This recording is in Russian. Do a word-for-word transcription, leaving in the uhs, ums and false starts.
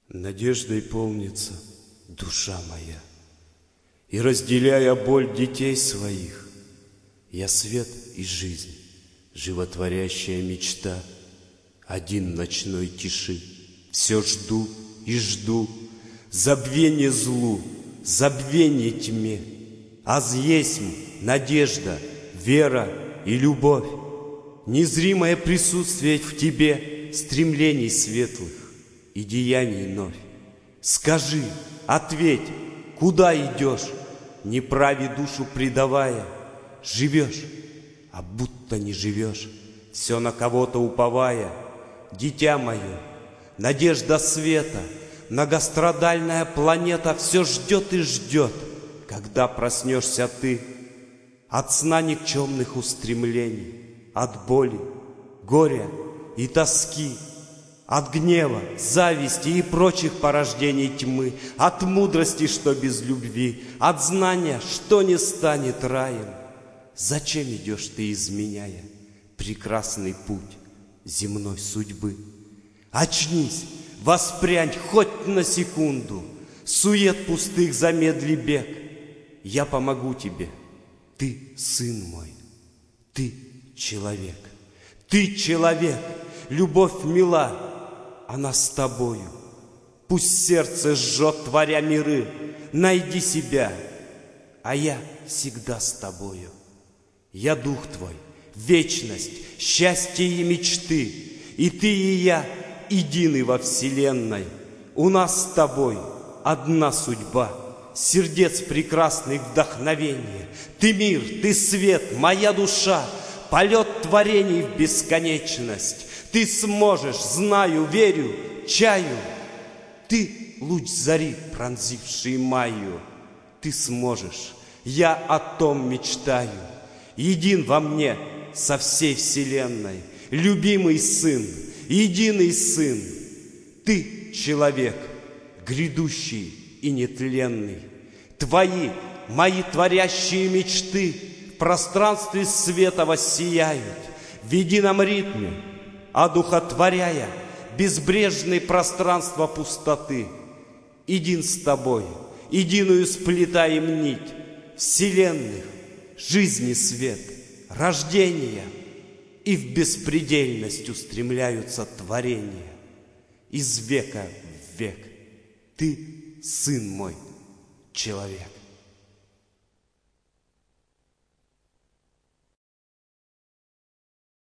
Надеждой полнится душа моя, и, разделяя боль детей своих, я свет и жизнь, животворящая мечта, один ночной тиши. Все жду и жду, забвение злу, забвение тьме, аз есмь надежда, вера и любовь, незримое присутствие в тебе стремлений светлых и деяний вновь. Скажи, ответь, куда идешь, не праве душу предавая? Живешь, а будто не живешь, все на кого-то уповая. Дитя мое, надежда света, многострадальная планета все ждет и ждет, когда проснешься ты от сна никчемных устремлений, от боли, горя и тоски, от гнева, зависти и прочих порождений тьмы, от мудрости, что без любви, от знания, что не станет раем. Зачем идешь ты, изменяя прекрасный путь земной судьбы? Очнись, воспрянь хоть на секунду, сует пустых замедли бег. Я помогу тебе, ты сын мой, ты человек, ты человек, любовь мила, она с тобою. Пусть сердце жжет, творя миры, найди себя, а я всегда с тобою. Я дух твой, вечность, счастье и мечты, и ты и я едины во вселенной. У нас с тобой одна судьба, сердец прекрасных вдохновения. Ты мир, ты свет, моя душа, полет творений в бесконечность. Ты сможешь, знаю, верю, чаю. Ты луч зари, пронзивший маю. Ты сможешь, я о том мечтаю. Един во мне со всей вселенной, любимый сын, единый сын. Ты человек, грядущий и нетленный. Твои, мои творящие мечты в пространстве света воссияют в едином ритме, одухотворяя безбрежные пространства пустоты. Един с тобой, единую сплетаем нить вселенных, жизни свет, рождения, и в беспредельность устремляются творения. Из века в век ты, сын мой, человек.